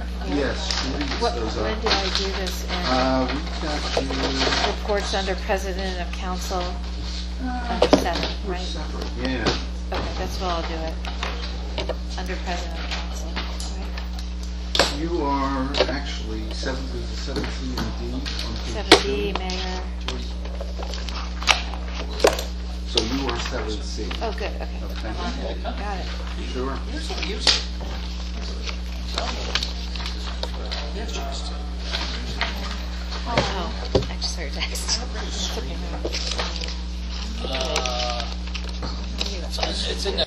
Yes. When did I do this? We've got you. Reports under President of Council, under 7, We're right? separate. Yeah. Okay, that's what I'll do it. Under President of Council, right? You are actually 17 indeed. 7B, Mayor. So you are 7C. Oh, good, okay. Okay. I'm on it. Got it. Sure. Oh, extra text. It's okay, It's in there.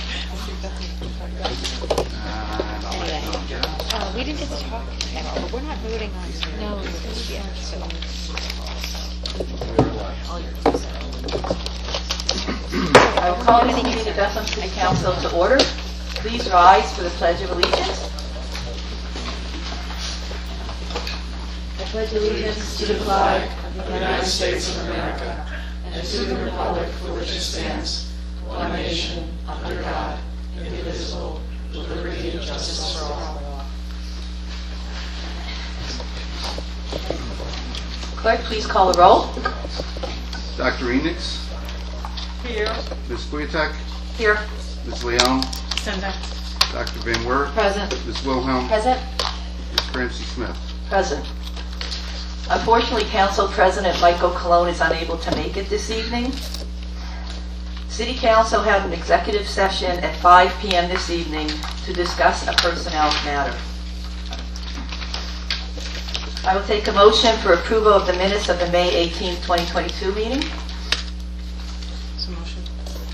we didn't get to talk, but we're not voting on it. No, yeah, so. I will call this meeting of Bethlehem City Council to order. Please rise for the Pledge of Allegiance. I pledge allegiance to the flag Of the United States of America and to the republic for which it stands, one nation, under God, indivisible, with liberty and justice for all. Clerk, please call the roll. Dr. Enix. Here. Ms. Buyatek. Here. Ms. Leon. Sender. Dr. Van Wert. Present. Ms. Wilhelm. Present. Ms. Francie Smith. Present. Unfortunately, Council President Michael Colon is unable to make it this evening. City Council had an executive session at 5 p.m. this evening to discuss a personnel matter. I will take a motion for approval of the minutes of the May 18, 2022 meeting. Motion.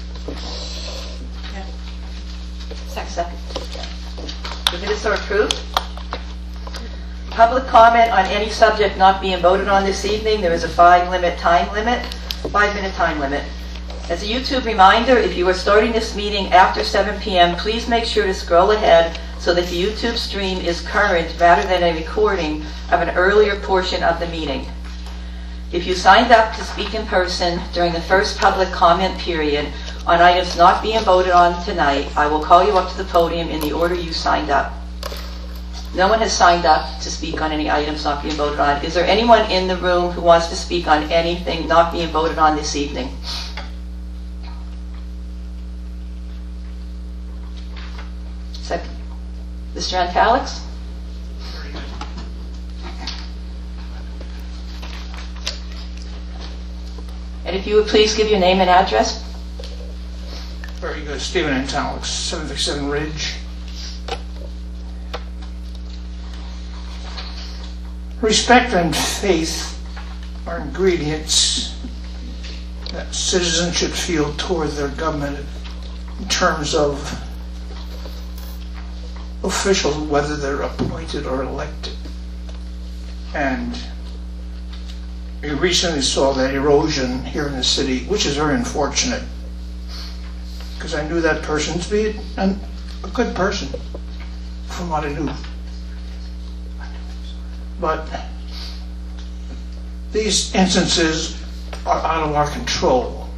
Yeah. Second. The minutes are approved. Public comment on any subject not being voted on this evening. There is a 5-minute time limit. As a YouTube reminder, if you are starting this meeting after 7 p.m., please make sure to scroll ahead so that the YouTube stream is current rather than a recording of an earlier portion of the meeting. If you signed up to speak in person during the first public comment period on items not being voted on tonight, I will call you up to the podium in the order you signed up. No one has signed up to speak on any items not being voted on. Is there anyone in the room who wants to speak on anything not being voted on this evening? Second. Mr. Antalix? And if you would please give your name and address. Very good. Stephen Antalix, 757 Ridge. Respect and faith are ingredients that citizens should feel toward their government in terms of officials, whether they're appointed or elected. And we recently saw that erosion here in the city, which is very unfortunate, because I knew that person to be a good person from what I knew. But these instances are out of our control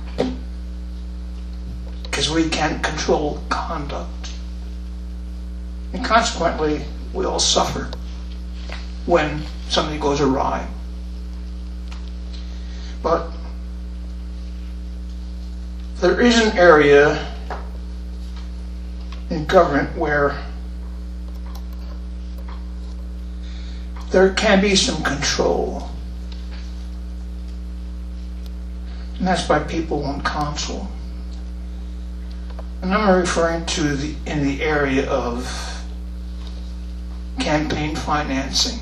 because we can't control conduct. And consequently, we all suffer when something goes awry. But there is an area in government where there can be some control. And that's by people on council. And I'm referring to in the area of campaign financing.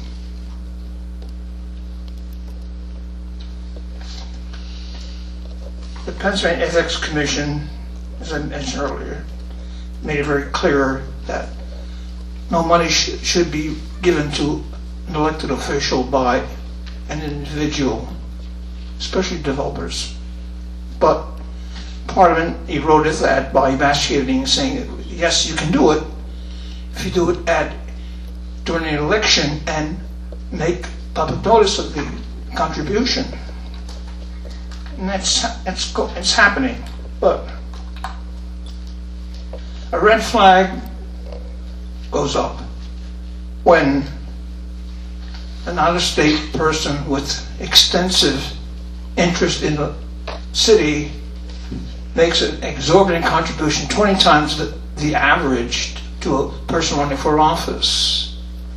The Pennsylvania Ethics Commission, as I mentioned earlier, made it very clear that no money should be given to an elected official by an individual, especially developers. But Parliament eroded that by emasculating and saying, yes, you can do it if you do it during an election and make public notice of the contribution. And it's happening. But a red flag goes up. when an out-of-state person with extensive interest in the city makes an exorbitant contribution, 20 times the average, to a person running for office.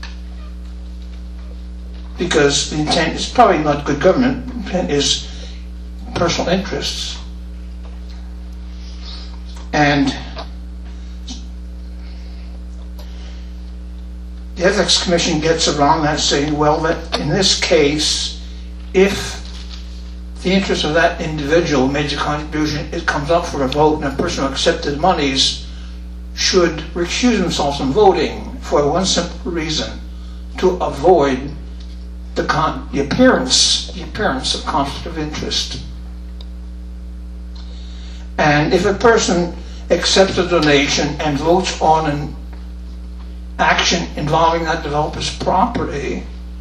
Because the intent is probably not good government, the intent is personal interests. And the Ethics Commission gets around that, saying, well, that in this case, if the interest of that individual made a contribution, it comes up for a vote, and a person who accepted monies should recuse themselves from voting for one simple reason: to avoid the appearance of conflict of interest. And if a person accepts a donation and votes on an action involving that developer's property,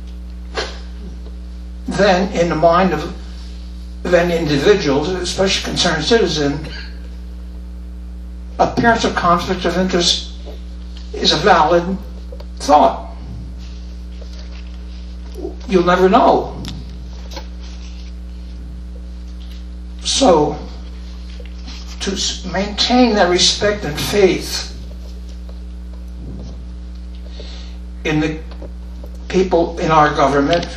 then in the mind of any individual, especially concerned citizen, appearance of conflict of interest is a valid thought. You'll never know. So, to maintain that respect and faith in the people in our government,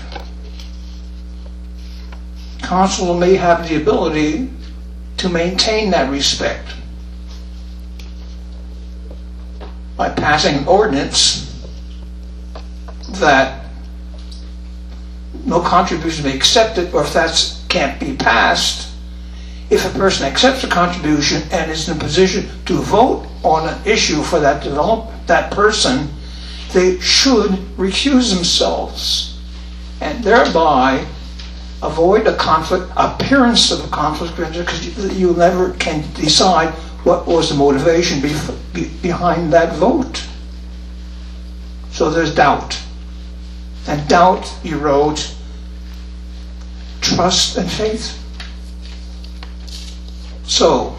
council may have the ability to maintain that respect by passing an ordinance that no contribution be accepted, or if that can't be passed, if a person accepts a contribution and is in a position to vote on an issue for that person, they should recuse themselves and thereby avoid appearance of a conflict of interest, because you never can decide what was the motivation behind that vote. So there's doubt. And doubt erodes trust and faith. So,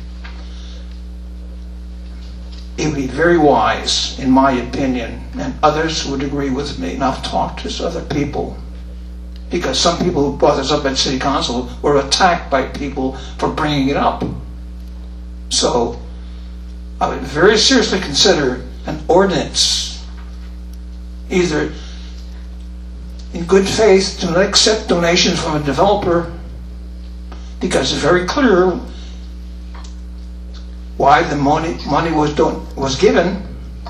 it would be very wise, in my opinion, and others would agree with me, and I've talked to other people, because some people who brought this up at City Council were attacked by people for bringing it up. So, I would very seriously consider an ordinance, either in good faith to not accept donations from a developer, because it's very clear why the money was given.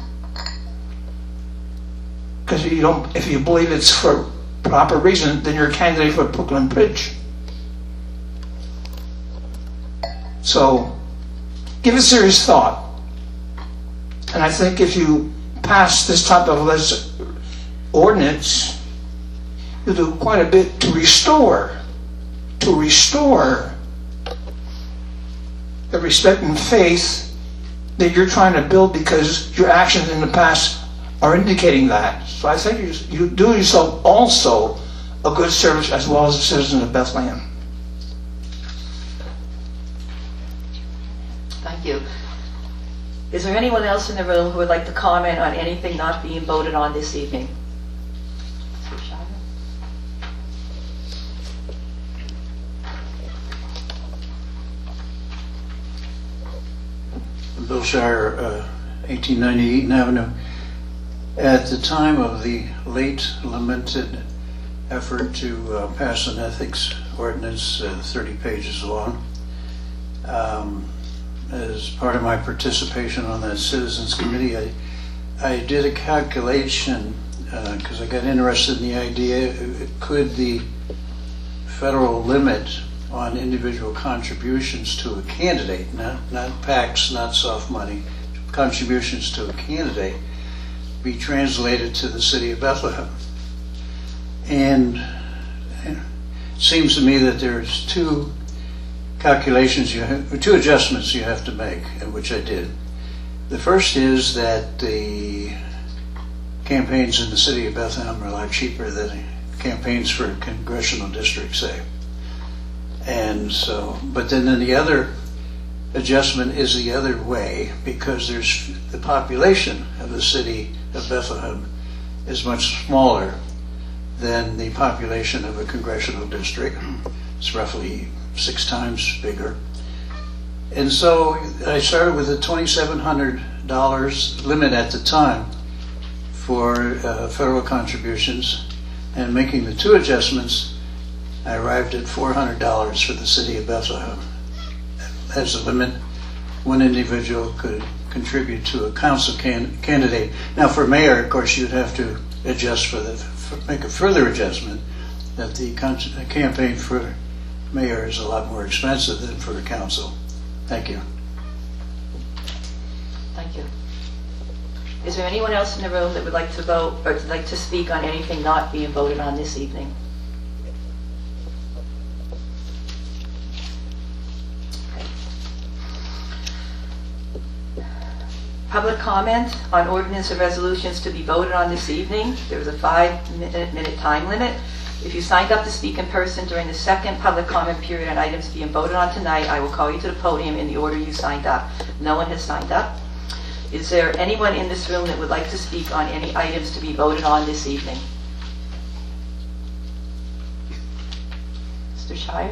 Because if you believe it's for proper reason, then you're a candidate for Brooklyn Bridge. So, give it serious thought. And I think if you pass this type of ordinance, you'll do quite a bit to restore the respect and faith that you're trying to build, because your actions in the past are indicating that. So I think you do yourself also a good service, as well as the citizens of Bethlehem. Thank you. Is there anyone else in the room who would like to comment on anything not being voted on this evening? Bill Shire, 1890 Eaton Avenue. At the time of the late lamented effort to pass an ethics ordinance 30 pages long, as part of my participation on that citizens committee, I did a calculation because I got interested in the idea, could the federal limit on individual contributions to a candidate, not PACs, not soft money, contributions to a candidate, be translated to the city of Bethlehem. And it seems to me that there's two adjustments you have to make, which I did. The first is that the campaigns in the city of Bethlehem are a lot cheaper than campaigns for a congressional district, say. And so, but then the other adjustment is the other way, because there's the population of the city of Bethlehem is much smaller than the population of a congressional district. It's roughly 6 times bigger. And so I started with a $2,700 limit at the time for federal contributions, and making the 2 adjustments, I arrived at $400 for the city of Bethlehem. As a limit, 1 individual could contribute to a council candidate. Now for mayor, of course, you'd have to adjust make a further adjustment that the campaign for mayor is a lot more expensive than for a council. Thank you. Thank you. Is there anyone else in the room that would like to vote or would like to speak on anything not being voted on this evening? Public comment on ordinance and resolutions to be voted on this evening. There was a 5-minute time limit. If you signed up to speak in person during the second public comment period on items being voted on tonight, I will call you to the podium in the order you signed up. No one has signed up. Is there anyone in this room that would like to speak on any items to be voted on this evening? Mr. Shire?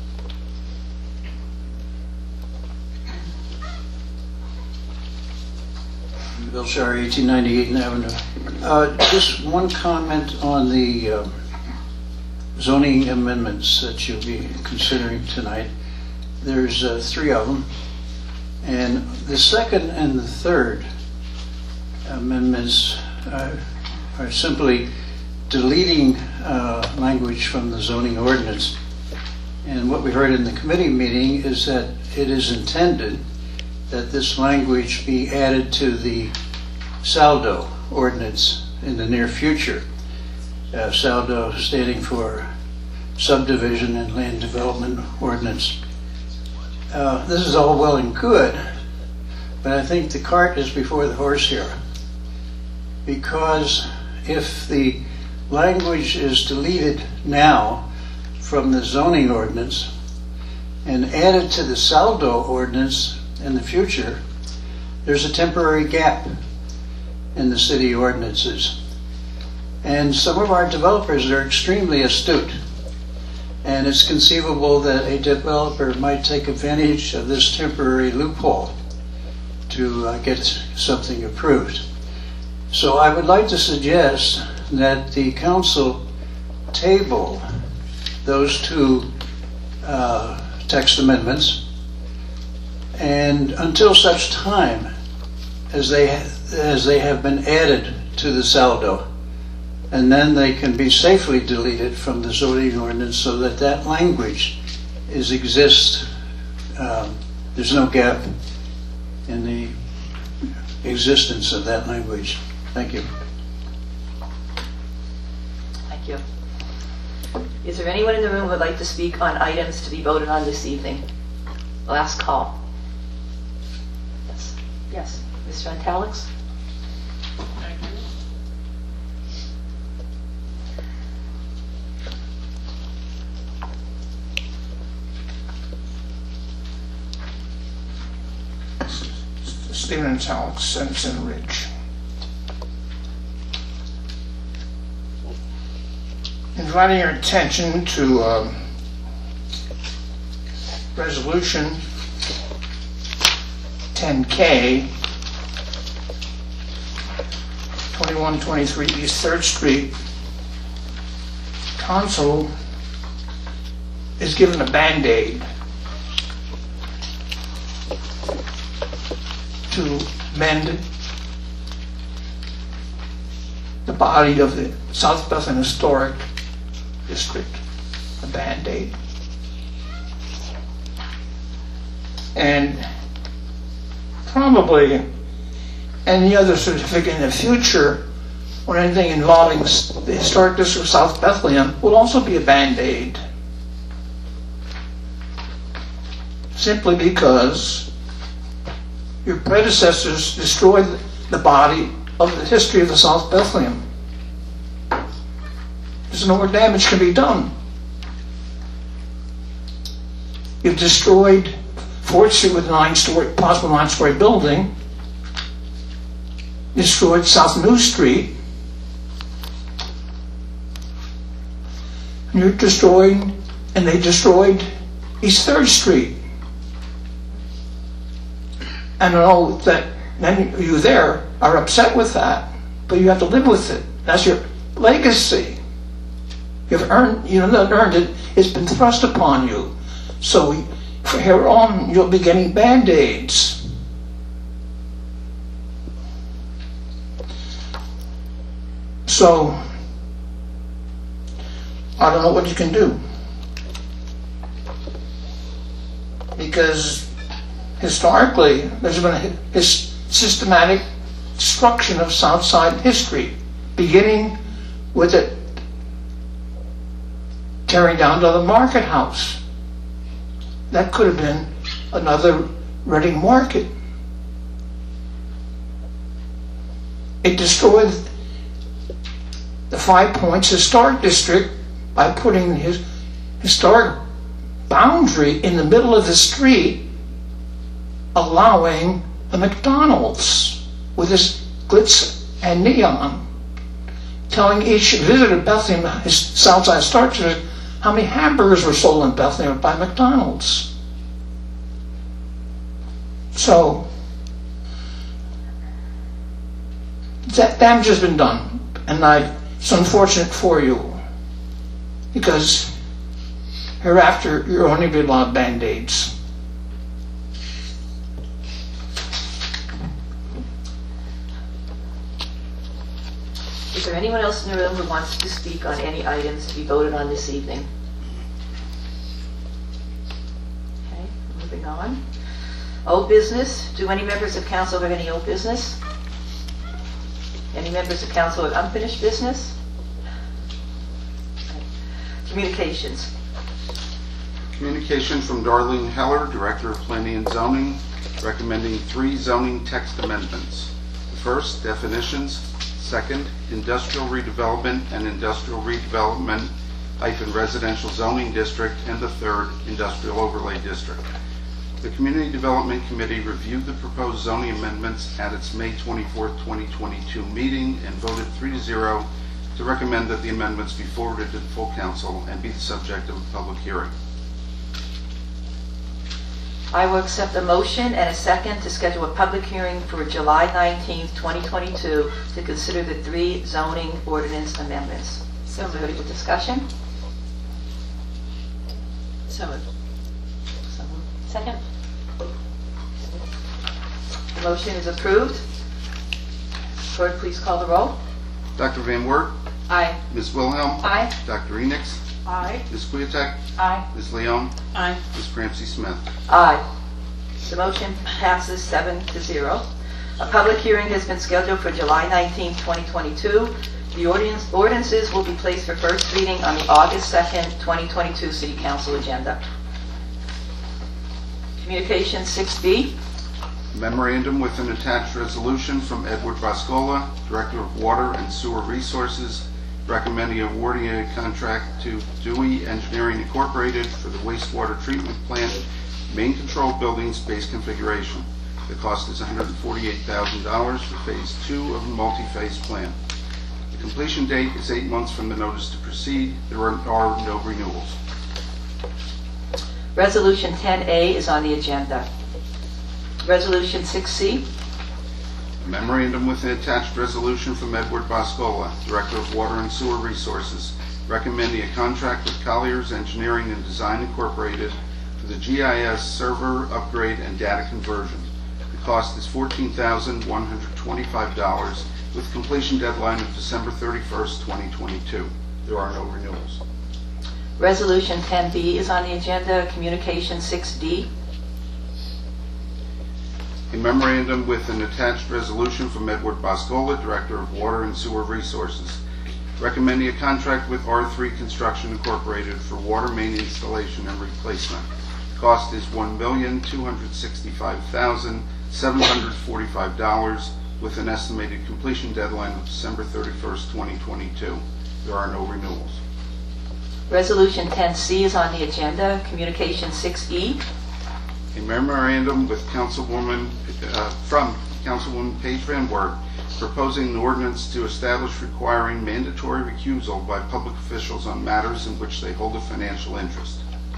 Bill Shire, 1898 Avenue. Just one comment on the zoning amendments that you'll be considering tonight. There's 3 of them, and the second and the third amendments are simply deleting language from the zoning ordinance. And what we heard in the committee meeting is that it is intended that this language be added to the SALDO ordinance in the near future. SALDO standing for Subdivision and Land Development Ordinance. This is all well and good, but I think the cart is before the horse here. Because if the language is deleted now from the zoning ordinance and added to the SALDO ordinance in the future, there's a temporary gap in the city ordinances. And some of our developers are extremely astute. And it's conceivable that a developer might take advantage of this temporary loophole to get something approved. So I would like to suggest that the council table those 2 text amendments, and until such time as they have been added to the SALDO, and then they can be safely deleted from the zoning ordinance so that that language exists. There's no gap in the existence of that language. Thank you. Thank you. Is there anyone in the room who would like to speak on items to be voted on this evening? Last call. Yes. Mr. Antalix? Thank you. Stephen Antalix, Sensen Ridge. Inviting your attention to Resolution 10K, 2123 East 3rd Street. Council is given a Band-Aid to mend the body of the South Bethlehem Historic District, a Band-Aid. And probably any other certificate in the future or anything involving the Historic District of South Bethlehem will also be a Band-Aid. Simply because your predecessors destroyed the body of the history of the South Bethlehem. There's no more damage can be done. You've destroyed 4th Street with a possible 9-story building, destroyed South New Street, you're destroying, and they destroyed East 3rd Street. And I know that many of you there are upset with that, but you have to live with it. That's your legacy. You've earned, you haven't earned it, it's been thrust upon you. So from here on, you'll be getting Band-Aids. So, I don't know what you can do. Because historically, there's been a systematic destruction of Southside history, beginning with it tearing down to the Market House. That could have been another Reading Market. It destroyed the Five Points Historic District by putting his historic boundary in the middle of the street, allowing a McDonald's with its glitz and neon, telling each visitor of Bethlehem, his Southside Historic District, how many hamburgers were sold in Bethlehem by McDonald's. So, that damage has been done, and it's unfortunate for you, because hereafter you're only be allowed Band-Aids. Is there anyone else in the room who wants to speak on any items to be voted on this evening? Okay, moving on. Old business. Do any members of council have any old business? Any members of council have unfinished business? Okay. Communications. Communication from Darlene Heller, Director of Planning and Zoning, recommending 3 zoning text amendments. The first, definitions. Second, industrial redevelopment and industrial redevelopment residential zoning district. And the third, industrial overlay district. The Community Development Committee reviewed the proposed zoning amendments at its May 24, 2022 meeting and voted 3-0 to recommend that the amendments be forwarded to the full council and be the subject of a public hearing. I will accept a motion and a second to schedule a public hearing for July 19th, 2022 to consider the 3 zoning ordinance amendments. So Is there moved. any discussion? So moved. Second. The motion is approved. Clerk, please call the roll. Dr. Van Wert, Aye. Ms. Wilhelm, Aye. Dr. Enix, Aye. Ms. Kwiatek, Aye. Ms. Leon, Aye. Ms. Cramsey Smith. Aye. The motion passes 7-0. A public hearing has been scheduled for July 19, 2022. The ordinances will be placed for first reading on the August 2nd, 2022 City Council agenda. Communication 6B. Memorandum with an attached resolution from Edward Boscola, Director of Water and Sewer Resources, recommending awarding a contract to Dewey Engineering Incorporated for the wastewater treatment plant main control building space configuration. The cost is $148,000 for Phase 2 of a multi-phase plan. The completion date is 8 months from the notice to proceed. There are no renewals. Resolution 10A is on the agenda. Resolution 6C. A memorandum with an attached resolution from Edward Boscola, Director of Water and Sewer Resources, recommending a contract with Colliers Engineering and Design Incorporated for the GIS server upgrade and data conversion. The cost is $14,125 with completion deadline of December 31st, 2022. There are no renewals. Resolution 10B is on the agenda. Communication 6D. A memorandum with an attached resolution from Edward Boscola, Director of Water and Sewer Resources, recommending a contract with R3 Construction Incorporated for water main installation and replacement. The cost is $1,265,745 with an estimated completion deadline of December 31st, 2022. There are no renewals. Resolution 10C is on the agenda. Communication 6E. A memorandum with from Councilwoman Paige Van Wert proposing an ordinance to establish requiring mandatory recusal by public officials on matters in which they hold a financial interest.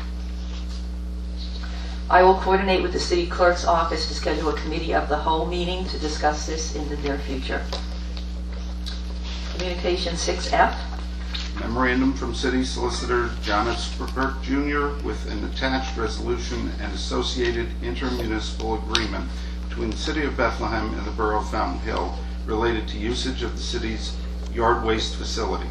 I will coordinate with the city clerk's office to schedule a committee of the whole meeting to discuss this in the near future. Communication 6F. Memorandum from City Solicitor John F. Burke Jr. with an attached resolution and associated intermunicipal agreement between the City of Bethlehem and the Borough of Fountain Hill related to usage of the city's yard waste facility.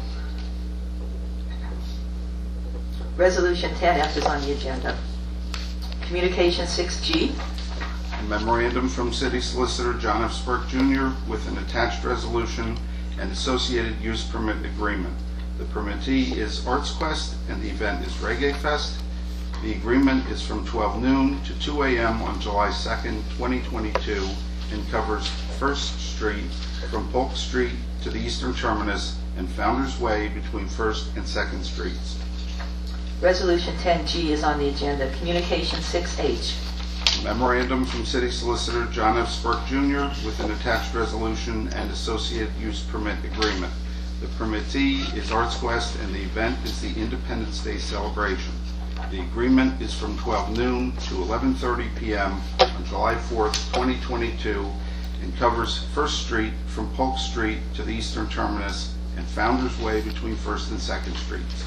Resolution 10F is on the agenda. Communication 6G. A memorandum from City Solicitor John F. Burke Jr. with an attached resolution and associated use permit agreement. The permittee is Arts Quest and the event is Reggae Fest. The agreement is from 12 noon to 2 a.m. on July 2nd, 2022 and covers 1st Street from Polk Street to the eastern terminus and Founders Way between 1st and 2nd Streets. Resolution 10G is on the agenda. Communication 6H. Memorandum from City Solicitor John F. Burke Jr. with an attached resolution and associated use permit agreement. The permittee is Arts Quest and the event is the Independence Day celebration. The agreement is from 12 noon to 11:30 p.m. on July 4th, 2022 and covers 1st Street from Polk Street to the eastern terminus and Founders Way between 1st and 2nd Streets.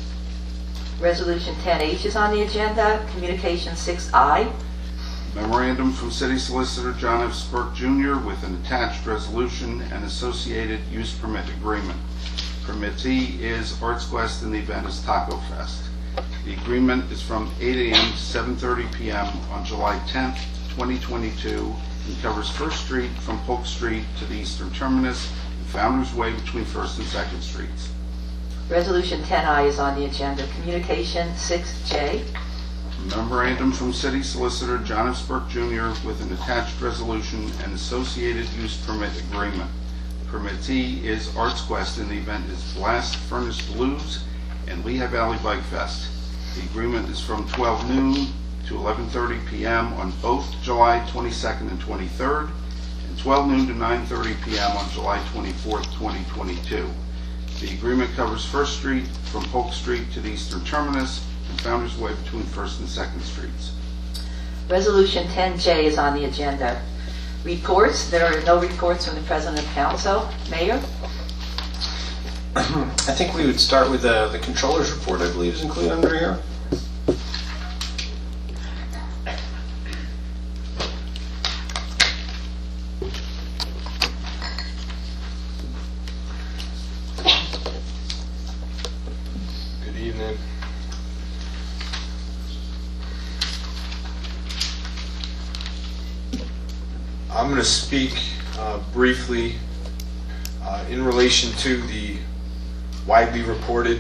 Resolution 10H is on the agenda. Communication 6I. Memorandum from City Solicitor John F. Burke Jr. with an attached resolution and associated use permit agreement. Permittee is Arts Quest and the event is Taco Fest. The agreement is from 8 a.m. to 7:30 p.m. on July 10th, 2022 and covers 1st Street from Polk Street to the eastern terminus and Founders Way between 1st and 2nd Streets. Resolution 10I is on the agenda. Communication 6J. Memorandum from City Solicitor John F. Burke Jr. with an attached resolution and associated use permit agreement. Permittee is Arts Quest and the event is Blast Furnace Blues and Lehigh Valley Bike Fest. The agreement is from 12 noon to 11:30 p.m. on both July 22nd and 23rd and 12 noon to 9:30 p.m. on July 24th, 2022. The agreement covers 1st Street from Polk Street to the eastern terminus and Founders Way between 1st and 2nd Streets. Resolution 10J is on the agenda. Reports. There are no reports from the President of Council. Mayor? I think we would start with the Controller's report, I believe, is included under here. Good evening. I'm going to speak briefly in relation to the widely reported,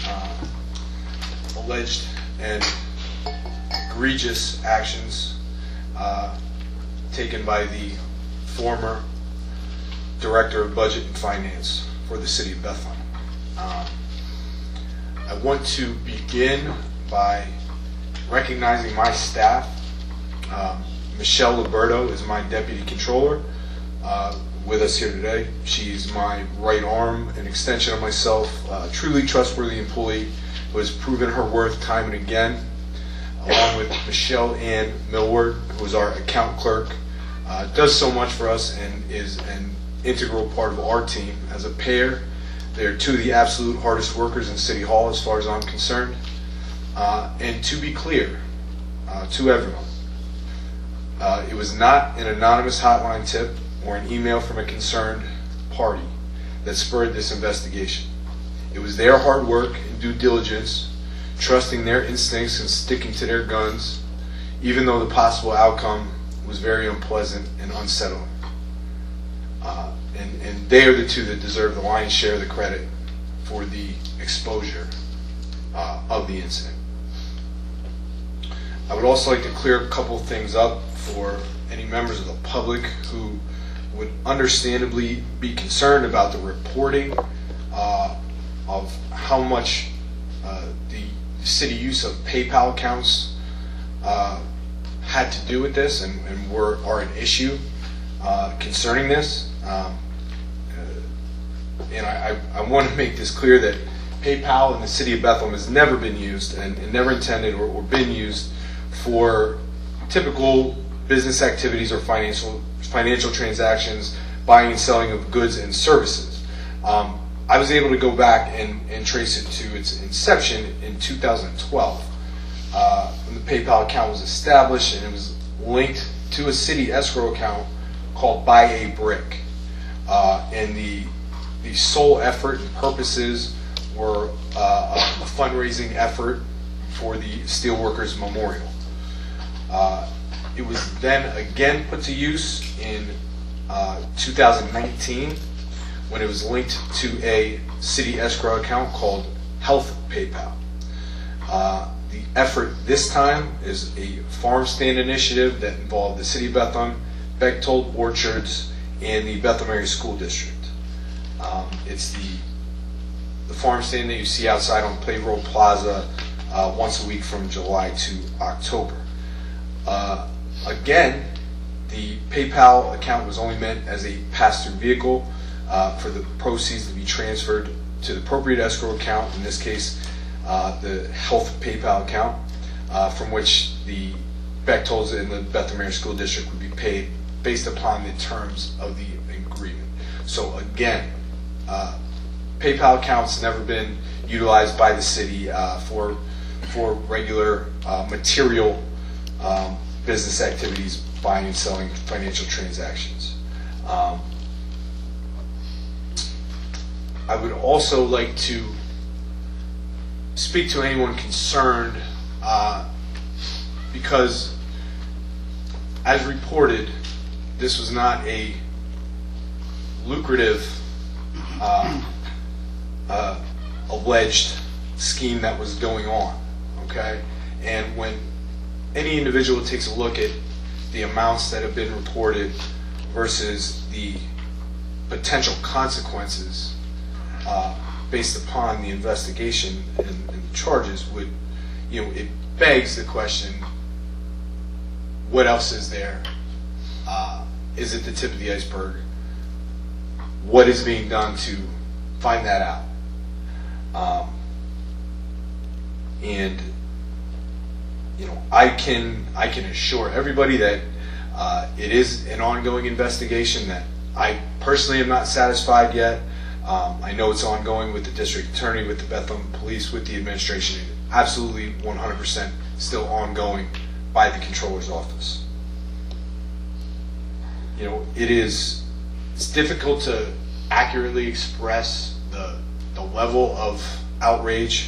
alleged, and egregious actions taken by the former Director of Budget and Finance for the City of Bethlehem. I want to begin by recognizing my staff. Michelle Liberto is my Deputy Controller with us here today. She's my right arm, an extension of myself, a truly trustworthy employee who has proven her worth time and again, along with Michelle Ann Millward, who is our account clerk, does so much for us and is an integral part of our team. As a pair, they're two of the absolute hardest workers in City Hall as far as I'm concerned. And to be clear to everyone, it was not an anonymous hotline tip or an email from a concerned party that spurred this investigation. It was their hard work and due diligence, trusting their instincts and sticking to their guns, even though the possible outcome was very unpleasant and unsettling. And they are the two that deserve the lion's share of the credit for the exposure of the incident. I would also like to clear a couple things up for any members of the public who would understandably be concerned about the reporting of how much the city use of PayPal accounts had to do with this and are an issue concerning this. and I want to make this clear that PayPal in the city of Bethlehem has never been used and never intended or been used for typical business activities or financial transactions, buying and selling of goods and services. I was able to go back and trace it to its inception in 2012 when the PayPal account was established, and it was linked to a city escrow account called Buy a Brick. And the sole effort and purposes were a fundraising effort for the Steelworkers Memorial. It was then again put to use in 2019 when it was linked to a city escrow account called Health PayPal. The effort this time is a farm stand initiative that involved the city of Bethlehem, Bechtold Orchards, and the Bethlehem Area School District. It's the farm stand that you see outside on Play Road Plaza once a week from July to October. Again, the PayPal account was only meant as a pass-through vehicle for the proceeds to be transferred to the appropriate escrow account, in this case, the Health PayPal account, from which the Bechtolds and the Bethlehem Area School District would be paid based upon the terms of the agreement. So again, PayPal accounts never been utilized by the city for regular material business activities, buying and selling financial transactions. I would also like to speak to anyone concerned because, as reported, this was not a lucrative alleged scheme that was going on, okay? And when any individual takes a look at the amounts that have been reported versus the potential consequences based upon the investigation and the charges, would, it begs the question, what else is there? Is it the tip of the iceberg? What is being done to find that out? And I can assure everybody that it is an ongoing investigation that I personally am not satisfied yet. I know it's ongoing with the district attorney, with the Bethlehem Police, with the administration, and absolutely 100% still ongoing by the controller's office. It's difficult to accurately express the level of outrage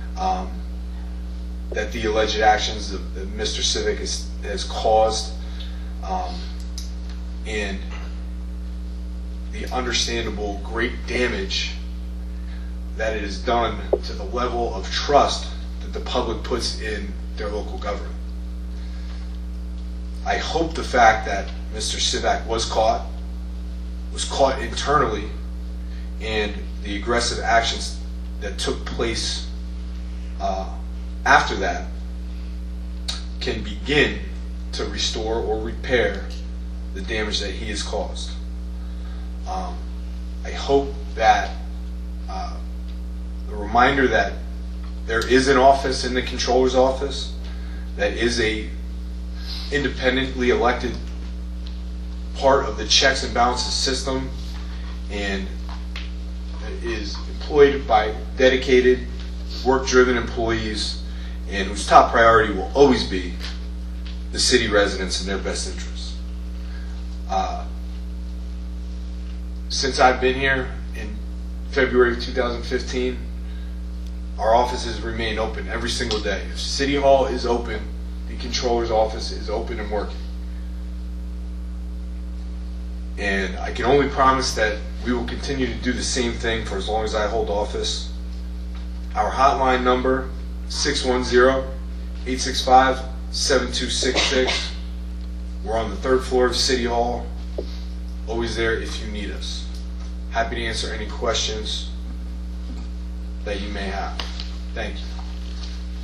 that the alleged actions of Mr. Civic has caused, and the understandable great damage that it has done to the level of trust that the public puts in their local government. I hope the fact that Mr. Civic was caught internally, and the aggressive actions that took place after that can begin to restore or repair the damage that he has caused. I hope that the reminder that there is an office in the controller's office that is a independently elected part of the checks and balances system and is employed by dedicated, work-driven employees, and whose top priority will always be the city residents and their best interests. Since I've been here in February of 2015, our offices remain open every single day. If City Hall is open, the controller's office is open and working. And I can only promise that we will continue to do the same thing for as long as I hold office. Our hotline number, 610-865-7266. We're on the 3rd floor of City Hall. Always there if you need us. Happy to answer any questions that you may have. Thank you.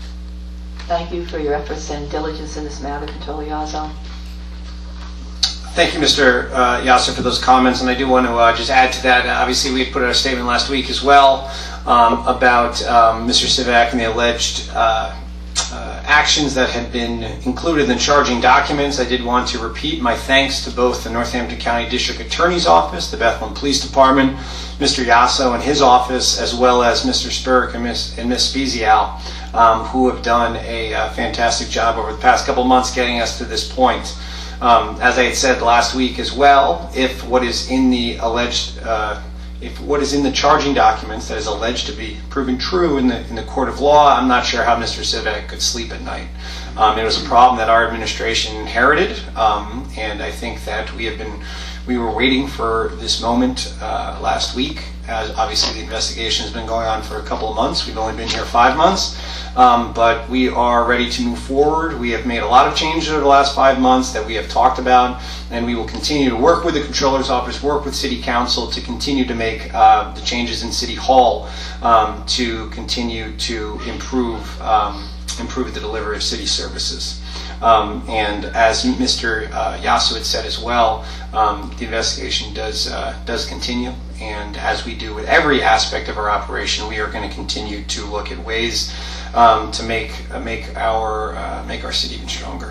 Thank you for your efforts and diligence in this matter, Controller Yazzo. Thank you, Mr. Yasser, for those comments, and I do want to just add to that. Obviously, we had put out a statement last week as well about Mr. Sivak and the alleged actions that had been included in the charging documents. I did want to repeat my thanks to both the Northampton County District Attorney's Office, the Bethlehem Police Department, Mr. Yasso and his office, as well as Mr. Spurk and Ms. Spezial, who have done a fantastic job over the past couple months getting us to this point. As I had said last week as well, if what is in the alleged, if what is in the charging documents that is alleged to be proven true in the court of law, I'm not sure how Mr. Sivak could sleep at night. It was a problem that our administration inherited, and I think that we were waiting for this moment last week. As obviously the investigation has been going on for a couple of months. We've only been here 5 months, but we are ready to move forward. We have made a lot of changes over the last 5 months that we have talked about, and we will continue to work with the Comptroller's Office, work with City Council to continue to make the changes in City Hall to continue to improve the delivery of city services. And as Mr. Yasso had said as well, the investigation does continue, and as we do with every aspect of our operation, we are going to continue to look at ways to make our city even stronger.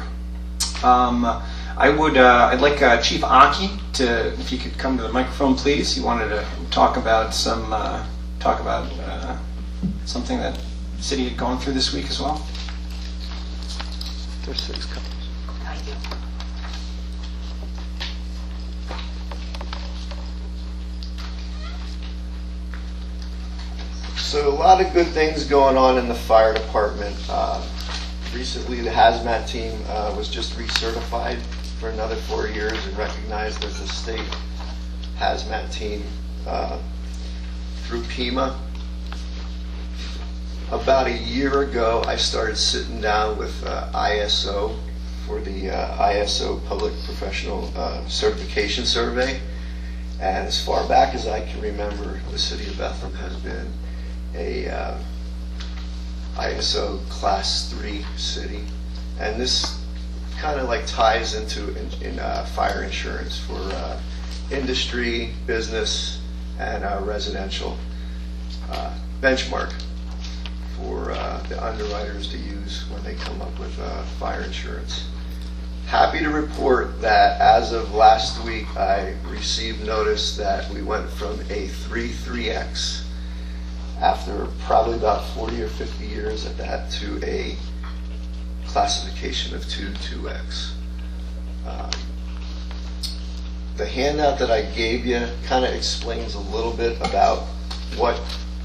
I'd like Chief Aki to, if you could come to the microphone, please. He wanted to talk about something that the city had gone through this week as well. There's 6 copies. Thank you. So a lot of good things going on in the fire department. Recently, the hazmat team was just recertified for another 4 years and recognized as a state hazmat team through PEMA. About a year ago, I started sitting down with ISO for the ISO Public Professional Certification Survey. And as far back as I can remember, the city of Bethlehem has been a ISO Class 3 city. And this kind of like ties into fire insurance for industry, business, and residential benchmark for the underwriters to use when they come up with fire insurance. Happy to report that as of last week, I received notice that we went from a 3.3x after probably about 40 or 50 years at that to a classification of 2.x. The handout that I gave you kind of explains a little bit about what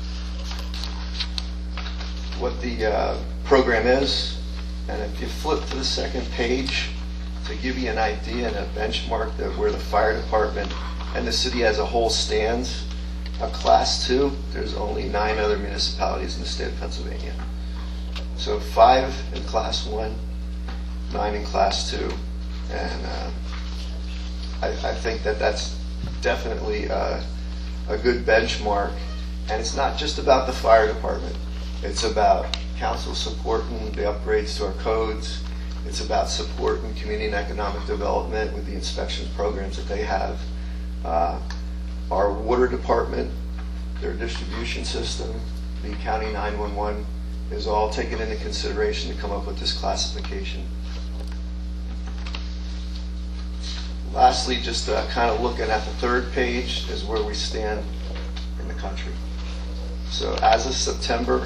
the program is, and if you flip to the second page to give you an idea and a benchmark of where the fire department and the city as a whole stands, a Class 2, there's only 9 other municipalities in the state of Pennsylvania. So 5 in Class 1, 9 in Class 2, and I think that that's definitely a good benchmark. And it's not just about the fire department. It's about council supporting the upgrades to our codes. It's about supporting community and economic development with the inspections programs that they have. Our water department, their distribution system, the county 911 is all taken into consideration to come up with this classification. Lastly, just kind of looking at the third page is where we stand in the country. So as of September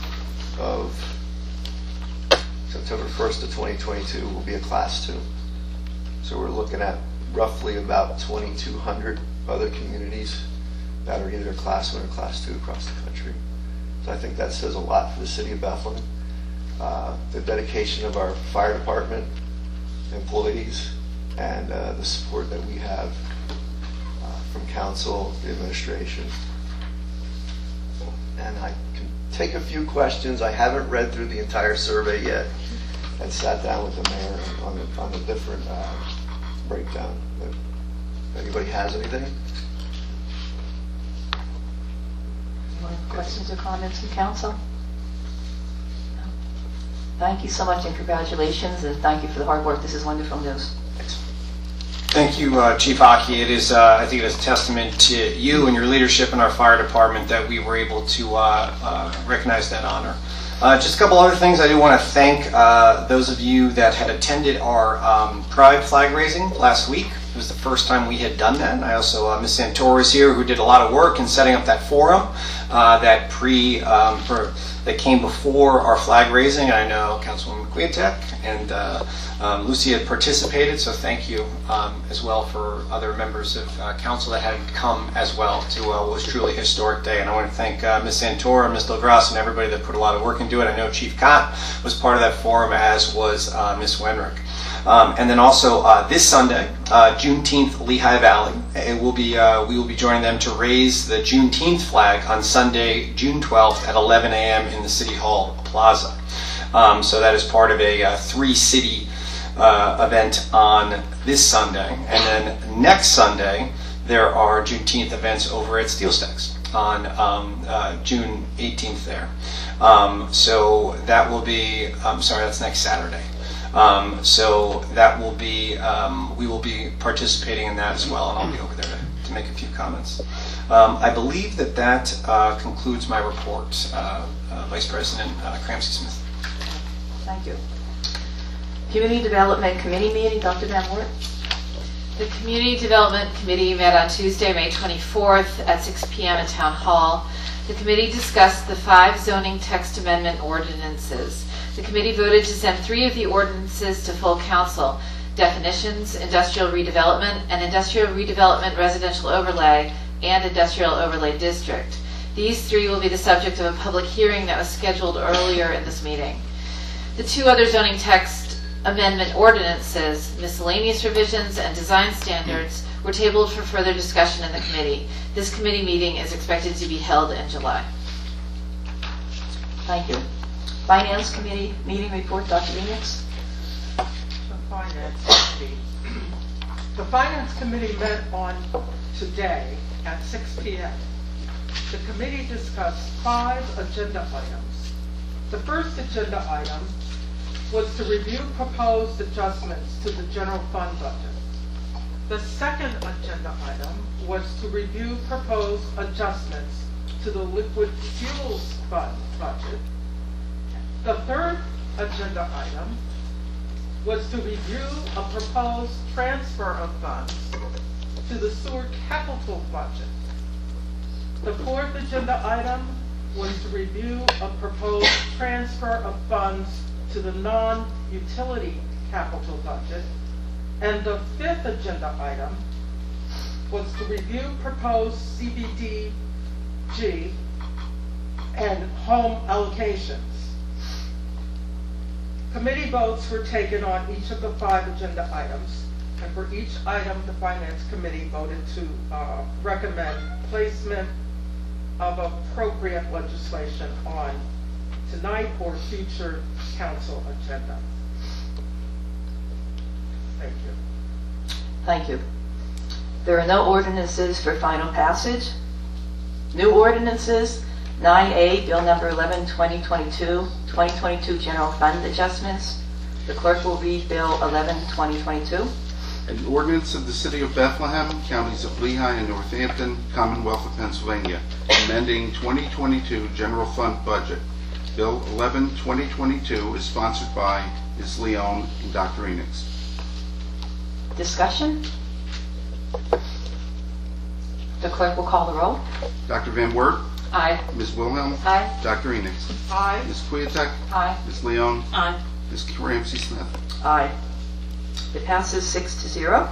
1st of 2022 will be a Class 2. So we're looking at roughly about 2,200 other communities that are either Class 1 or Class 2 across the country. So I think that says a lot for the city of Bethlehem. The dedication of our fire department employees and the support that we have from council, the administration. And I can take a few questions. I haven't read through the entire survey yet and sat down with the mayor on the different breakdown. But if anybody has anything? Any questions or comments from council? No? Thank you so much and congratulations, and thank you for the hard work. This is wonderful news. Thank you, Chief Aki. It is, I think it is a testament to you and your leadership in our fire department that we were able to recognize that honor. Just a couple other things. I do want to thank those of you that had attended our Pride flag raising last week. It was the first time we had done that. I also, Ms. Santora is here, who did a lot of work in setting up that forum that came before our flag raising. I know Councilwoman Kwiatek and Lucy had participated, so thank you as well for other members of council that had come as well to what was truly a historic day. And I want to thank Ms. Santora, Ms. Delgras, and everybody that put a lot of work into it. I know Chief Cott was part of that forum, as was Ms. Wenrick. And then also this Sunday, Juneteenth, Lehigh Valley. We will be joining them to raise the Juneteenth flag on Sunday, June 12th at 11 a.m. in the City Hall Plaza. So that is part of a three-city event on this Sunday. And then next Sunday, there are Juneteenth events over at Steel Stacks on June 18th there. So that will be, that's next Saturday. So that will be, we will be participating in that as well, and I'll be over there to make a few comments. I believe that concludes my report, Vice President Cramsey Smith. Thank you. Community Development Committee meeting, Dr. Van Wert. The Community Development Committee met on Tuesday, May 24th at 6 p.m. in Town Hall. The committee discussed the 5 zoning text amendment ordinances. The committee voted to send 3 of the ordinances to full council: definitions, industrial redevelopment, and industrial redevelopment residential overlay, and industrial overlay district. These 3 will be the subject of a public hearing that was scheduled earlier in this meeting. The 2 other zoning text amendment ordinances, miscellaneous revisions and design standards, were tabled for further discussion in the committee. This committee meeting is expected to be held in July. Thank you. Finance Committee meeting report, Dr. Enix. The Finance Committee met on today at 6 p.m. The committee discussed 5 agenda items. The first agenda item was to review proposed adjustments to the general fund budget. The second agenda item was to review proposed adjustments to the liquid fuels fund budget. The third agenda item was to review a proposed transfer of funds to the sewer capital budget. The fourth agenda item was to review a proposed transfer of funds to the non-utility capital budget. And the fifth agenda item was to review proposed CBDG and home allocations. Committee votes were taken on each of the 5 agenda items, and for each item, the Finance Committee voted to recommend placement of appropriate legislation on tonight or future council agenda. Thank you. Thank you. There are no ordinances for final passage. New ordinances, 9A, Bill number 11, 2022, 2022 General Fund Adjustments. The clerk will read Bill 11, 2022. An ordinance of the City of Bethlehem, Counties of Lehigh and Northampton, Commonwealth of Pennsylvania, amending 2022 General Fund Budget. Bill 11, 2022 is sponsored by Ms. Leon and Dr. Enix. Discussion? The clerk will call the roll. Dr. Van Wert, Aye. Ms. Wilhelm, Aye. Dr. Enix, Aye. Ms. Kwiatek, Aye. Ms. Leon, Aye. Ms. Ramsey Smith. Aye. It passes 6-0.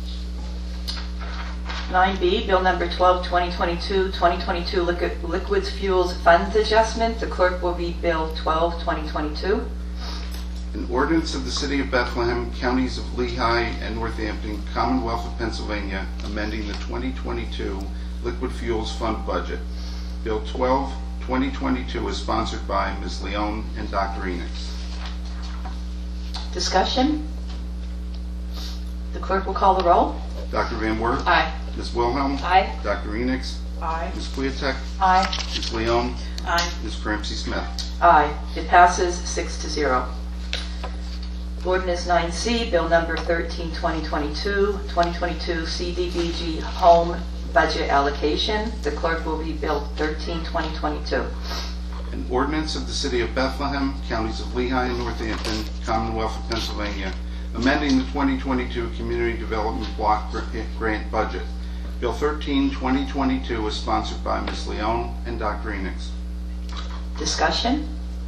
9B, Bill number 12, 2022, 2022 Liquids Fuels Fund Adjustment. The clerk will read Bill 12, 2022. An ordinance of the City of Bethlehem, Counties of Lehigh and Northampton, Commonwealth of Pennsylvania, amending the 2022 Liquid Fuels Fund Budget. Bill 12, 2022 is sponsored by Ms. Leon and Dr. Enix. Discussion? The clerk will call the roll. Dr. Van Wert, Aye. Ms. Wilhelm, Aye. Dr. Enix, Aye. Ms. Kwiatek, Aye. Ms. Leon, Aye. Ms. Ramsey Smith. Aye. It passes 6-0. Ordinance 9C, Bill Number 13, 2022 CDBG Home Budget Allocation. The clerk will read Bill 13, 2022. An ordinance of the City of Bethlehem, Counties of Lehigh and Northampton, Commonwealth of Pennsylvania, amending the 2022 Community Development Block Grant Budget. Bill 13, 2022 is sponsored by Ms. Leon and Dr. Enix. Discussion?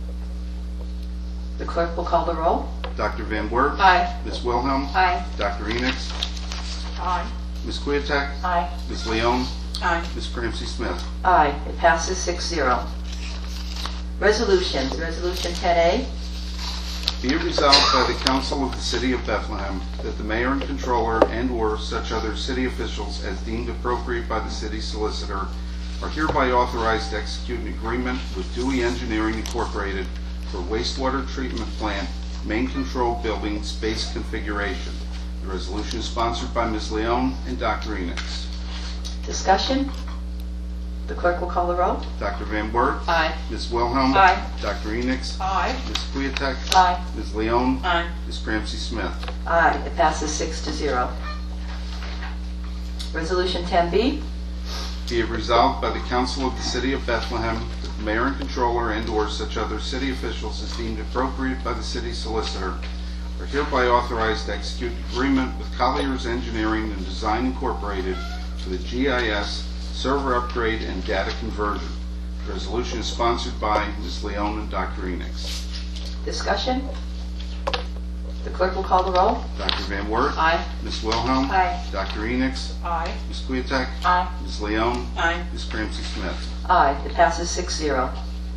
The clerk will call the roll. Dr. Van Wert. Aye. Ms. Wilhelm. Aye. Dr. Enix. Aye. Ms. Queeteck. Aye. Ms. Leon. Aye. Ms. Ramsey Smith. Aye. It passes 6-0. Resolutions. Resolution 10A. Be it resolved by the Council of the City of Bethlehem that the mayor and controller and/or such other city officials as deemed appropriate by the city solicitor are hereby authorized to execute an agreement with Dewey Engineering Incorporated for wastewater treatment plant main control building space configuration. The resolution is sponsored by Ms. Leon and Dr. Enix. Discussion? The clerk will call the roll. Dr. Van Wert. Aye. Ms. Wilhelm. Aye. Dr. Enix. Aye. Ms. Queeteck. Aye. Ms. Leon. Aye. Ms. Ramsey Smith. Aye. It passes 6-0. Resolution 10B. Be it resolved by the Council of the City of Bethlehem that the mayor and controller and/or such other city officials as deemed appropriate by the city solicitor are hereby authorized to execute an agreement with Colliers Engineering and Design Incorporated for the GIS server upgrade and data conversion. The resolution is sponsored by Ms. Leon and Dr. Enix. Discussion? The clerk will call the roll. Dr. Van Wert. Aye. Ms. Wilhelm. Aye. Dr. Enix. Aye. Ms. Queeteck. Aye. Ms. Leon. Aye. Ms. Ramsey Smith. Aye. It passes 6-0.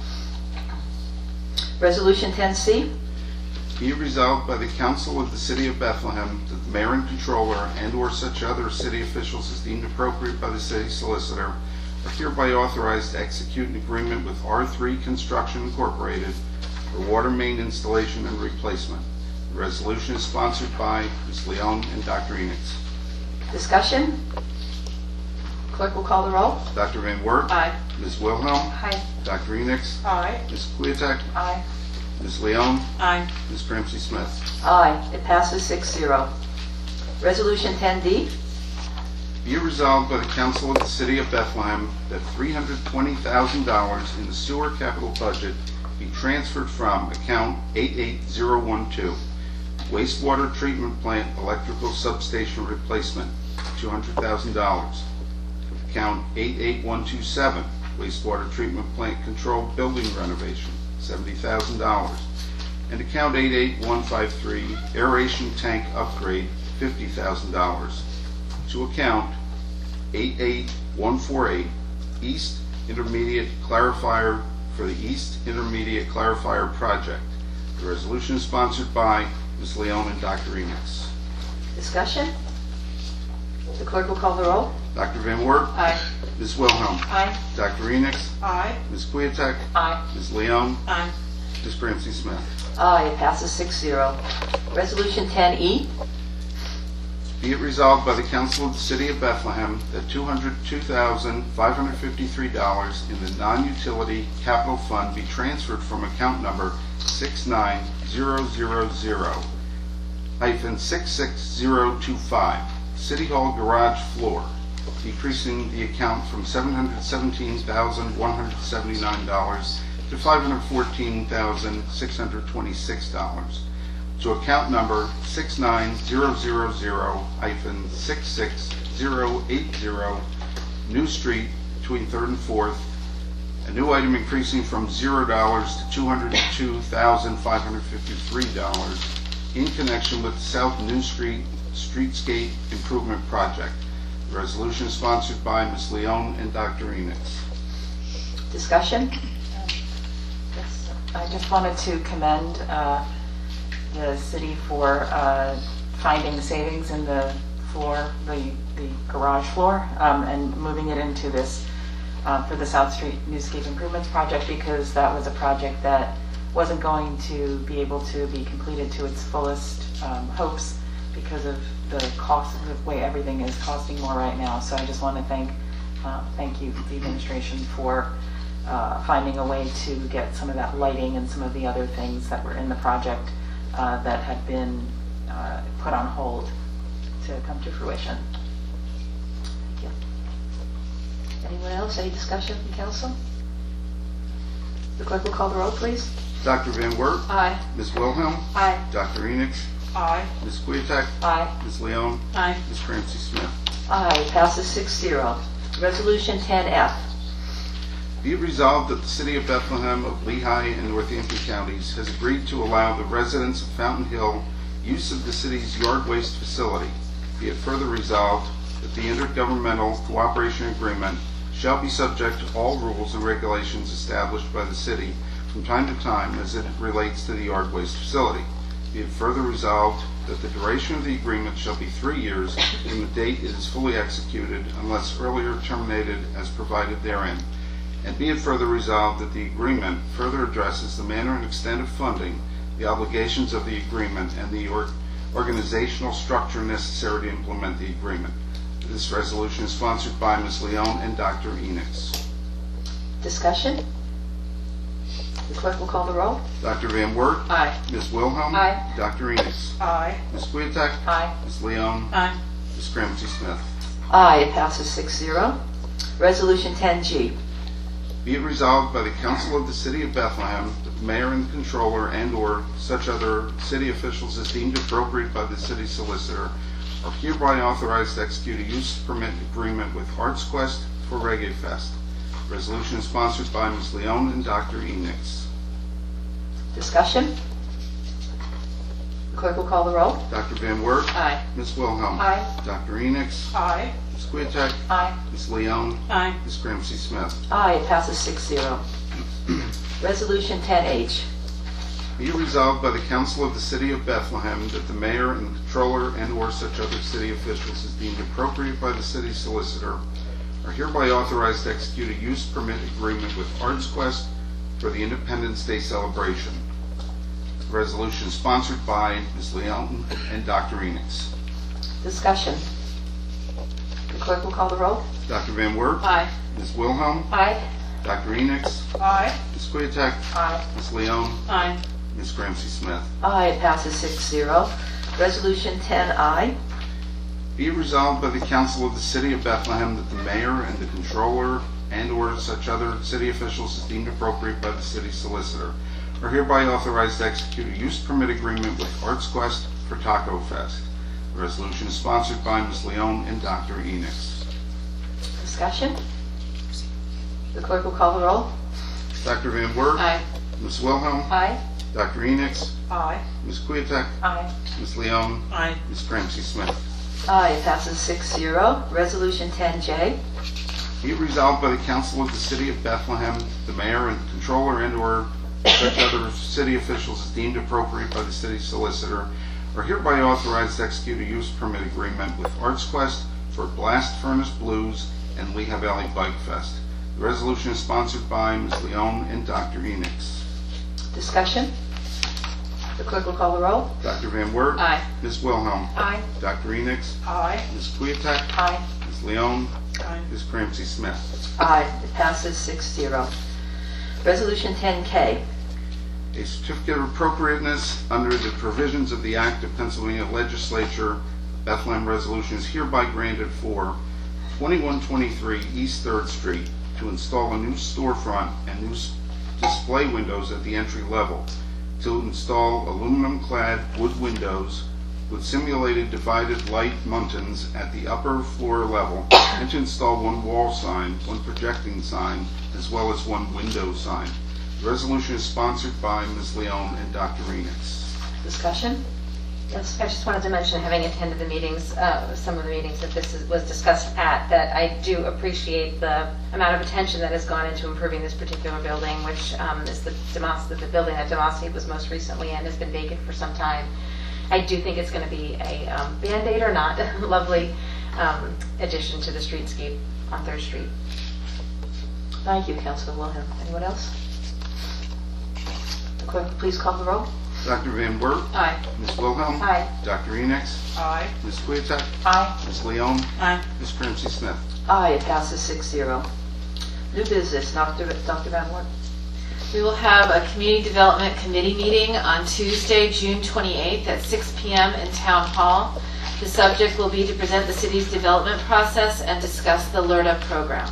Resolution 10C. Be it resolved by the Council of the City of Bethlehem that the mayor and controller and/or such other city officials as deemed appropriate by the city solicitor are hereby authorized to execute an agreement with R3 Construction Incorporated for water main installation and replacement. The resolution is sponsored by Ms. Leon and Dr. Enix. Discussion? Clerk will call the roll. Dr. Van Wert. Aye. Ms. Wilhelm. Aye. Dr. Enix. Aye. Ms. Queeteck. Aye. Ms. Leon. Aye. Ms. Ramsey Smith. Aye. It passes 6-0. Resolution 10D. Be it resolved by the Council of the City of Bethlehem that $320,000 in the sewer capital budget be transferred from account 88012, wastewater treatment plant electrical substation replacement, $200,000, account 88127, wastewater treatment plant control building renovation, $70,000, and account 88153, aeration tank upgrade, $50,000, to account 88148, East Intermediate Clarifier for the East Intermediate Clarifier Project. The resolution is sponsored by Ms. Leon and Dr. Enix. Discussion? The clerk will call the roll. Dr. Van Wert. Aye. Ms. Wilhelm. Aye. Dr. Enix. Aye. Ms. Queeteck. Aye. Ms. Leon. Aye. Ms. Ramsey Smith. Aye. It passes 6-0. Resolution 10E. Be it resolved by the Council of the City of Bethlehem that $202,553 in the non-utility capital fund be transferred from account number 69000-66025, City Hall garage floor, decreasing the account from $717,179 to $514,626. To account number 69000-66080, New Street between 3rd and 4th, a new item increasing from $0 to $202,553 in connection with the South New Street Streetscape Improvement Project. The resolution is sponsored by Ms. Leon and Dr. Enix. Discussion? Yes, I just wanted to commend the city for finding the savings in the floor, the garage floor, and moving it into this for the South Street Newscape Improvements Project, because that was a project that wasn't going to be able to be completed to its fullest hopes because of the cost of the way everything is costing more right now. So I just want to thank you, the administration, for finding a way to get some of that lighting and some of the other things that were in the project that had been put on hold to come to fruition. Thank you. Anyone else? Any discussion from council? The clerk will call the roll, please. Dr. Van Wert. Aye. Ms. Wilhelm. Aye. Dr. Enix. Aye. Ms. Queeteck. Aye. Ms. Leon. Aye. Ms. Ramsey Smith. Aye, passes 6-0. Resolution 10F. Be it resolved that the City of Bethlehem of Lehigh and Northampton counties has agreed to allow the residents of Fountain Hill use of the city's yard waste facility. Be it further resolved that the intergovernmental cooperation agreement shall be subject to all rules and regulations established by the city from time to time as it relates to the yard waste facility. Be it further resolved that the duration of the agreement shall be 3 years from the date it is fully executed unless earlier terminated as provided therein. And be it further resolved that the agreement further addresses the manner and extent of funding, the obligations of the agreement, and the organizational structure necessary to implement the agreement. This resolution is sponsored by Ms. Leon and Dr. Enix. Discussion? The clerk will call the roll. Dr. Van Wert. Aye. Ms. Wilhelm. Aye. Dr. Enix. Aye. Ms. Queeteck. Aye. Ms. Leon. Aye. Ms. Ramsey Smith. Aye, it passes 6-0. Resolution 10G. Be it resolved by the Council of the City of Bethlehem that the mayor and controller and/or such other city officials as deemed appropriate by the city solicitor are hereby authorized to execute a use permit agreement with Arts Quest for Reggae Fest. The resolution is sponsored by Ms. Leon and Dr. Enix. Discussion? The clerk will call the roll. Dr. Van Wert. Aye. Ms. Wilhelm. Aye. Dr. Enix. Aye. Ms. Queeteck. Aye. Ms. Leon. Aye. Ms. Ramsey Smith. Aye, it passes 6-0. Resolution 10H. Be it resolved by the Council of the City of Bethlehem that the mayor and controller and/or such other city officials as deemed appropriate by the city solicitor are hereby authorized to execute a use permit agreement with Arts Quest for the Independence Day celebration. The resolution is sponsored by Ms. Leon and Dr. Enix. Discussion? The clerk will call the roll. Dr. Van Wert. Aye. Ms. Wilhelm. Aye. Dr. Enix. Aye. Ms. Queeteck. Aye. Ms. Leon. Aye. Ms. Ramsey Smith. Aye, it passes 6-0. Resolution 10I. Be it resolved by the Council of the City of Bethlehem that the mayor and the controller and/or such other city officials as deemed appropriate by the city solicitor are hereby authorized to execute a use permit agreement with Arts Quest for Taco Fest. The resolution is sponsored by Ms. Leon and Dr. Enix. Discussion? The clerk will call the roll. Dr. Van Wert. Aye. Ms. Wilhelm. Aye. Dr. Enix. Aye. Ms. Queeteck. Aye. Ms. Leon. Aye. Ms. Ramsey Smith. Aye, it passes 6-0. Resolution 10J. Be it resolved by the Council of the City of Bethlehem, the mayor and controller and/or such other city officials as deemed appropriate by the city solicitor are hereby authorized to execute a use permit agreement with Arts Quest for Blast Furnace Blues and Lehigh Valley Bike Fest. The resolution is sponsored by Ms. Leon and Dr. Enix. Discussion? The clerk will call the roll. Dr. Van Wert. Aye. Ms. Wilhelm. Aye. Dr. Enix. Aye. Ms. Queeteck. Aye. Ms. Leon. Aye. Ms. Ramsey Smith. Aye, it passes 6-0. Resolution 10K. A certificate of appropriateness under the provisions of the Act of Pennsylvania Legislature, Bethlehem Resolution is hereby granted for 2123 East 3rd Street to install a new storefront and new display windows at the entry level, to install aluminum-clad wood windows with simulated divided light muntins at the upper floor level, and to install one wall sign, one projecting sign, as well as one window sign. The resolution is sponsored by Ms. Leon and Dr. Enix. Discussion? Yes, I just wanted to mention, having attended the meetings, some of the meetings that was discussed at, that I do appreciate the amount of attention that has gone into improving this particular building, which is the building that Demosity was most recently in, has been vacant for some time. I do think it's going to be a Band-Aid or not, lovely addition to the streetscape on 3rd Street. Thank you, Councilor Wilhelm. Anyone else? The clerk, please call the roll. Dr. Van Wert. Aye. Ms. Wilhelm. Aye. Dr. Enix. Aye. Ms. Queeteck. Aye. Ms. Leon. Aye. Ms. Ramsey Smith. Aye, it passes 6-0. New business, Dr. Van Wert. We will have a Community Development Committee meeting on Tuesday, June 28th at 6 p.m. in Town Hall. The subject will be to present the city's development process and discuss the LERTA program.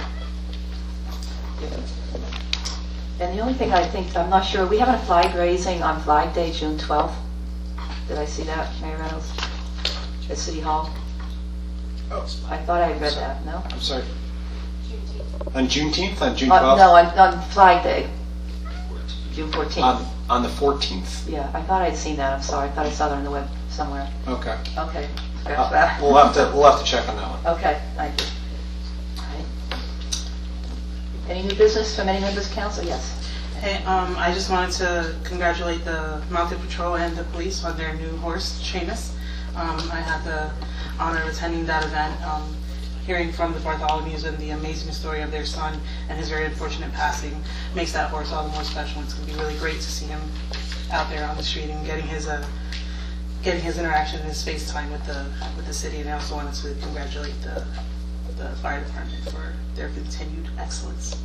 And the only thing I think, I'm not sure, we having a flag raising on Flag Day, June 12th? Did I see that, Mayor Reynolds? At City Hall? Oh, I thought I read that, no? I'm sorry. On Juneteenth, on June 12th? No, on Flag Day, June 14th. On the 14th. Yeah, I thought I'd seen that, I'm sorry, I thought I saw that on the web somewhere. Okay. Okay, scratch that. We'll have to check on that one. Okay, thank you. All right. Any new business from any members of council? Yes. Hey, I just wanted to congratulate the Mounted Patrol and the police on their new horse, Seamus. I had the honor of attending that event, hearing from the Bartholomew's and the amazing story of their son and his very unfortunate passing makes that horse all the more special. It's going to be really great to see him out there on the street and getting his interaction and his face time with the city. And I also wanted to congratulate the fire department for their continued excellence.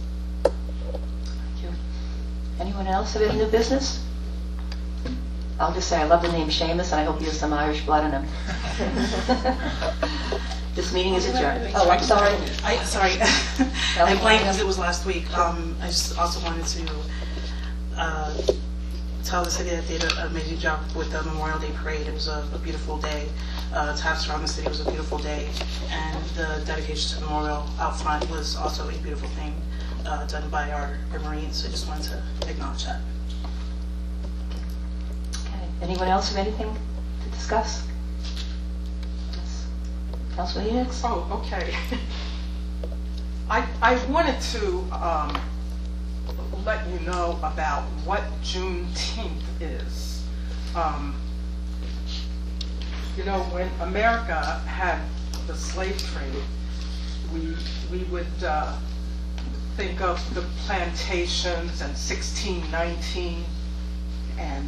Anyone else have any new business? I'll just say I love the name Seamus, and I hope he has some Irish blood in him. This meeting is adjourned. Oh, I'm sorry. Sorry. I blanked because it was last week. I just also wanted to tell the city that they did an amazing job with the Memorial Day Parade. It was a beautiful day. To have surround the city was a beautiful day. And the dedication to the memorial out front was also a beautiful thing. Done by our Marines, so I just wanted to acknowledge that. Okay. Anyone else have anything to discuss? Yes. Councilman Enix? Oh, okay. I wanted to let you know about what Juneteenth is. You know, when America had the slave trade, we would think of the plantations and 1619, and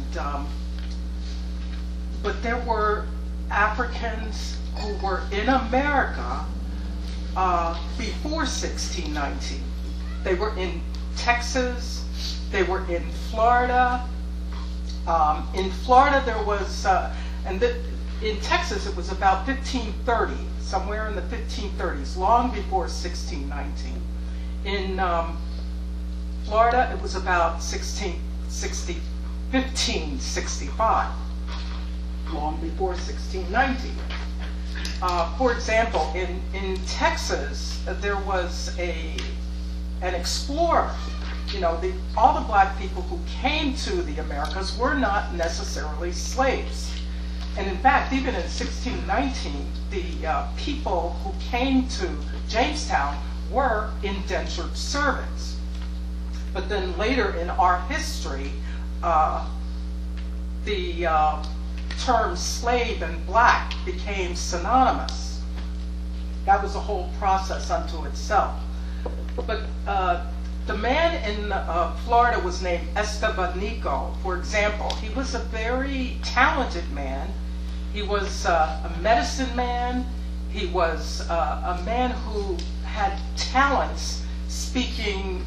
but there were Africans who were in America before 1619. They were in Texas, they were in Florida. In Florida there was, in Texas it was about 1530, somewhere in the 1530s, long before 1619. In Florida, it was about 1565, long before 1619. For example, in Texas, there was an explorer. You know, all the black people who came to the Americas were not necessarily slaves. And in fact, even in 1619, the people who came to Jamestown were indentured servants. But then later in our history, the terms slave and black became synonymous. That was a whole process unto itself. But the man in Florida was named Estevanico, for example. He was a very talented man. He was a medicine man. He was a man who had talents speaking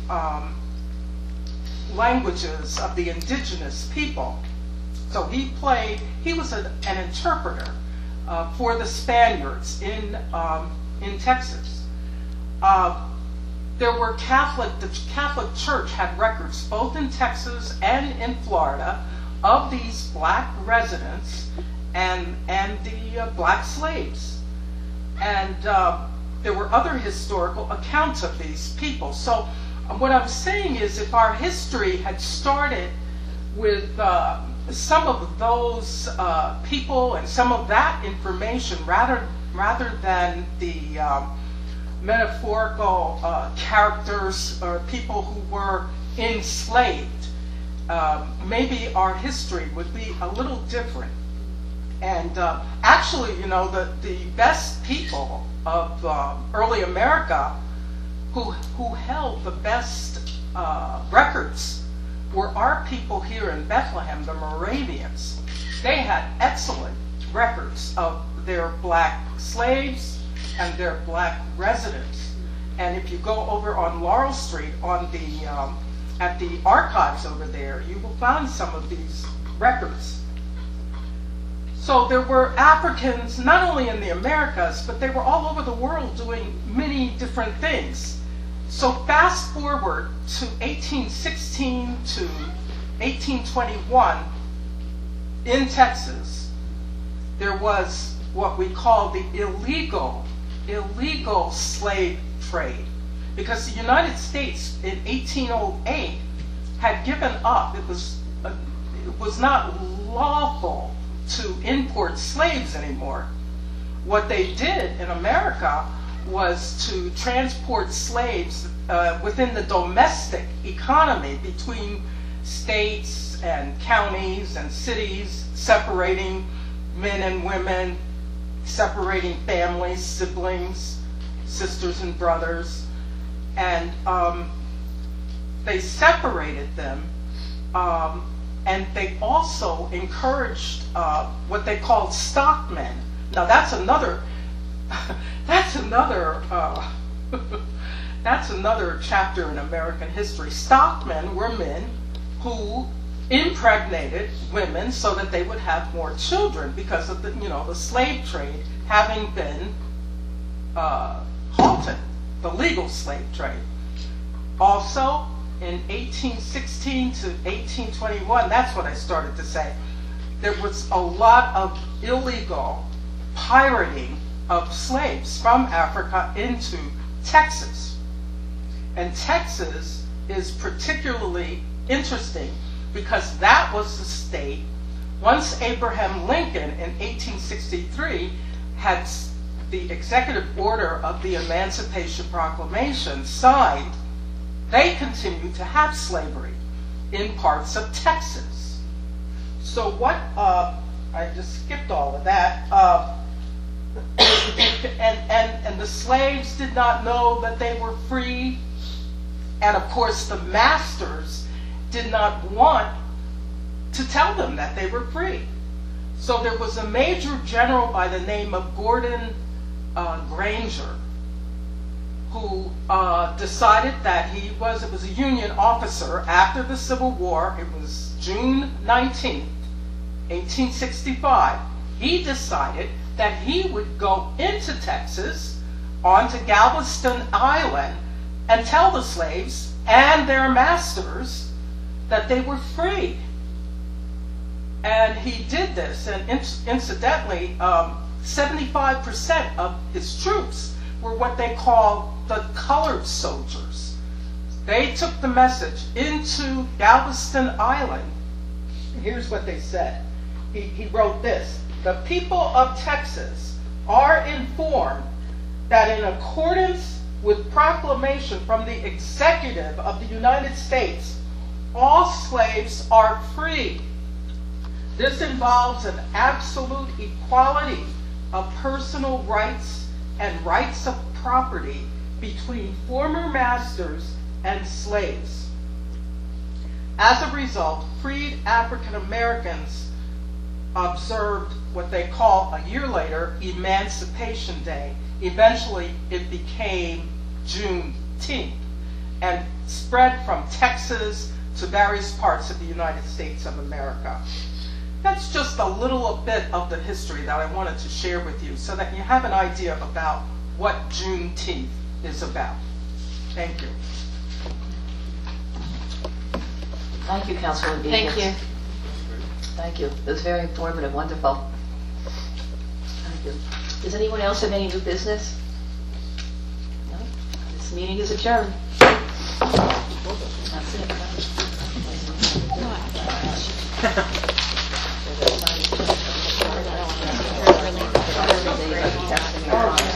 languages of the indigenous people. So he was an interpreter for the Spaniards in Texas. There were the Catholic Church had records both in Texas and in Florida of these black residents and the black slaves. And there were other historical accounts of these people. So what I'm saying is, if our history had started with some of those people and some of that information, rather than the metaphorical characters or people who were enslaved, maybe our history would be a little different. And actually, you know, the best people of early America who held the best records were our people here in Bethlehem, the Moravians. They had excellent records of their black slaves and their black residents. And if you go over on Laurel Street on the at the archives over there, you will find some of these records. So there were Africans not only in the Americas, but they were all over the world doing many different things. So fast forward to 1816 to 1821, in Texas, there was what we call the illegal slave trade, because the United States in 1808 had given up. It was not lawful to import slaves anymore. What they did in America was to transport slaves within the domestic economy between states and counties and cities, separating men and women, separating families, siblings, sisters and brothers, and they separated them, and they also encouraged what they called stockmen. Now that's another that's another chapter in American history. Stockmen were men who impregnated women so that they would have more children because of the slave trade having been halted, the legal slave trade. Also, in 1816 to 1821, that's what I started to say, there was a lot of illegal pirating of slaves from Africa into Texas. And Texas is particularly interesting because that was the state, once Abraham Lincoln in 1863 had the executive order of the Emancipation Proclamation signed, they continued to have slavery in parts of Texas. So what, I just skipped all of that, and the slaves did not know that they were free, and of course the masters did not want to tell them that they were free. So there was a major general by the name of Gordon Granger who decided that it was a Union officer after the Civil War. It was June 19th, 1865. He decided that he would go into Texas, onto Galveston Island, and tell the slaves and their masters that they were free. And he did this, and incidentally, 75% of his troops were what they call the colored soldiers. They took the message into Galveston Island. Here's what they said. He wrote this: "The people of Texas are informed that in accordance with proclamation from the executive of the United States, all slaves are free. This involves an absolute equality of personal rights and rights of property between former masters and slaves. As a result, freed African Americans observed what they call a year later Emancipation Day. Eventually it became Juneteenth and spread from Texas to various parts of the United States of America." That's just a little bit of the history that I wanted to share with you so that you have an idea about what Juneteenth is about. Thank you. Thank you, Councilor Beavis. Thank you. Thank you. It was very informative. Wonderful. Thank you. Does anyone else have any new business? No? This meeting is adjourned. That's it.